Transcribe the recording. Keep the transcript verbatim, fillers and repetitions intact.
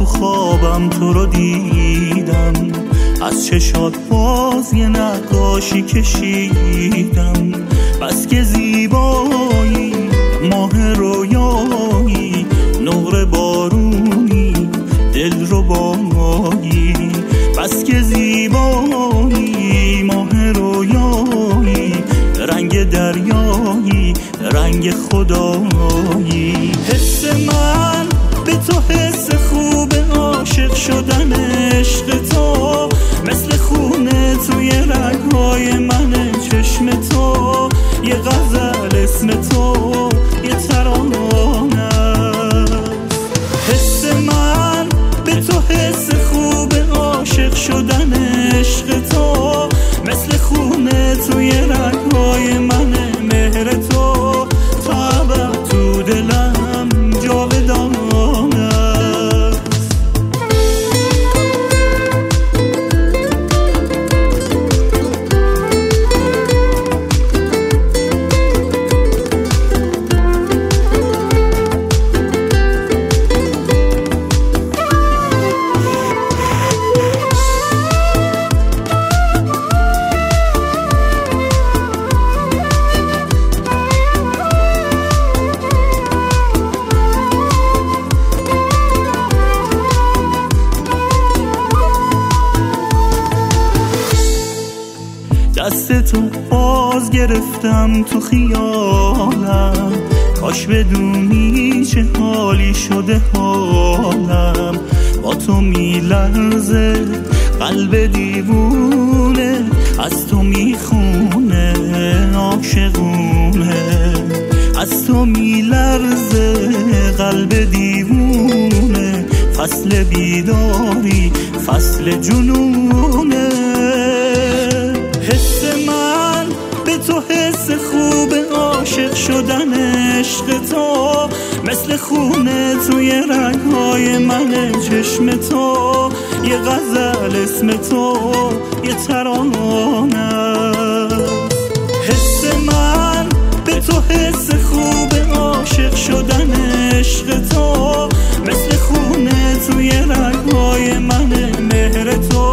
تو خوابم تو رو دیدم، از چشات باز یه نقاشی کشیدم. بس که زیبایی ماه رویایی، نور بارونی دل رو بایی. بس که زیبایی ماه رویایی، رنگ دریایی رنگ خدایی. حس من به تو حس خوب عاشق شدن عشق تو، مثل خونه توی رگ‌های من چشم تو. یه غزل اسم تو یه ترانه است. حس من به تو حس خوب عاشق شدن عشق تو، مثل خونه توی رگ‌های من مهر تو. تا ابد تو دلم جاودانه است. دستتو باز گرفتم تو خیالم، کاش بدونی چه حالی شده حالم. با تو میلرزه قلب دیوونه، از تو میخونه عاشقونه. از تو میلرزه قلب دیوونه، فصل بیداری فصل جنونه. حس من به تو حس خوب عاشق شدن عشق تو، مثل خونه توی رگ‌های من چشم تو. یه غزل اسم تو یه ترانه است. حس من به تو حس خوب عاشق شدن عشق تو، مثل خونه توی رگ‌های من مهر تو.